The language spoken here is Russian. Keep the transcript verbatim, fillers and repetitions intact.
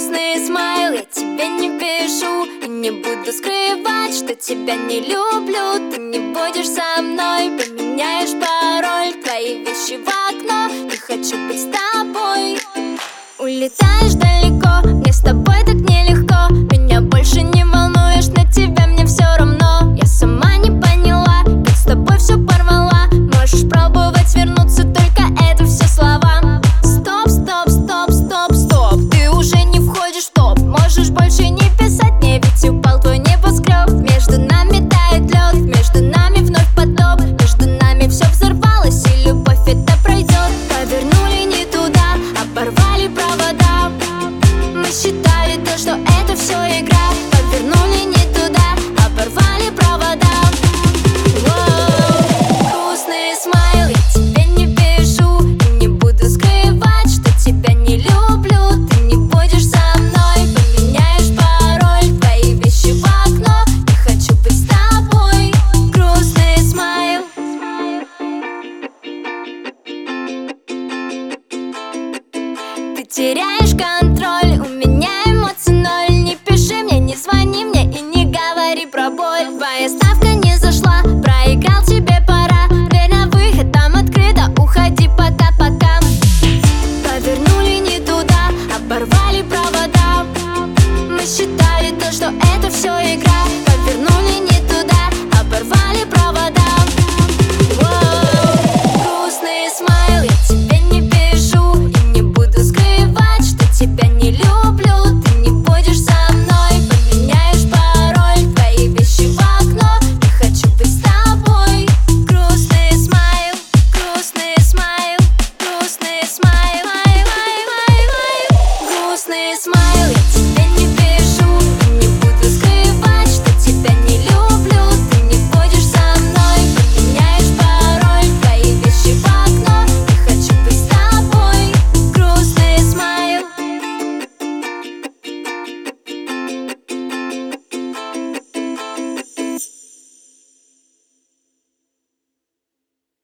грустный смайл, я тебе не пишу и не буду скрывать, что тебя не люблю. Ты не будешь со мной, поменяешь пароль, твои вещи в окно. Не хочу быть с тобой. Улетаешь далеко, мне с тобой так нелегко. Меня больше не волнуешь, на тебя мне все равно. Я сама не поняла, как с тобой все порвала. Можешь пробовать вернуться, только это все слова. Стоп, стоп, стоп, стоп, стоп, ты уже не входишь в топ. Можешь больше не писать мне, ведь упал твой небоскреб. Между нами тает лед, между нами вновь потоп. Между нами все взорвалось, и любовь это пройдет. Повернули не туда, оборвали провода. Мы считали то, что это все игра. Повернули не туда, оборвали провода. Воу. Грустный смайл, я тебе не пишу и не буду скрывать, что тебя не люблю. Ты не будешь со мной, поменяешь пароль, твои вещи в окно. Не хочу быть с тобой. Грустный смайл. Ты теряешь контроль, у меня